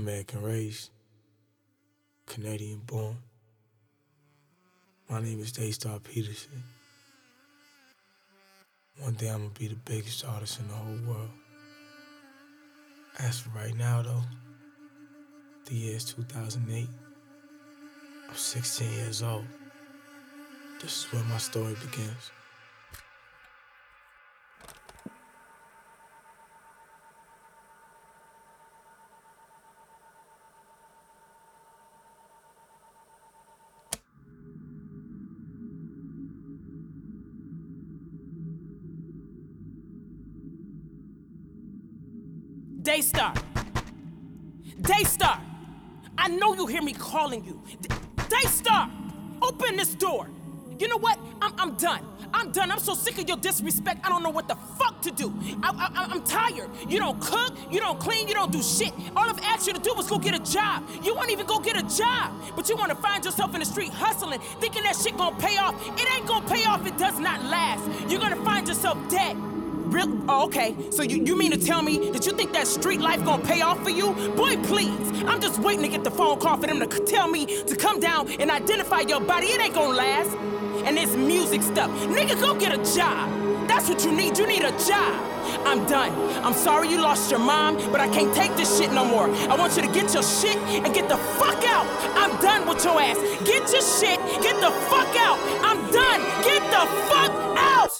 American raised, Canadian born. My name is Daystar Peterson. One day I'm gonna be the biggest artist in the whole world. As for right now though, the year is 2008. I'm 16 years old. This is where my story begins. Daystar, Daystar, I know you hear me calling you. Daystar, open this door. You know what? I'm done. I'm done. I'm so sick of your disrespect. I don't know what the fuck to do. I'm tired. You don't cook, you don't clean, you don't do shit. All I've asked you to do was go get a job. You won't even go get a job. But you want to find yourself in the street hustling, thinking that shit gonna pay off. It ain't gonna pay off. It does not last. You're gonna find yourself dead. Real? Oh, okay. So you mean to tell me that you think that street life gonna pay off for you? Boy, please. I'm just waiting to get the phone call for them to tell me to come down and identify your body. It ain't gonna last. And this music stuff. Nigga, go get a job. That's what you need. You need a job. I'm done. I'm sorry you lost your mom, but I can't take this shit no more. I want you to get your shit and get the fuck out. I'm done with your ass. Get your shit. Get the fuck out. I'm done. Get the fuck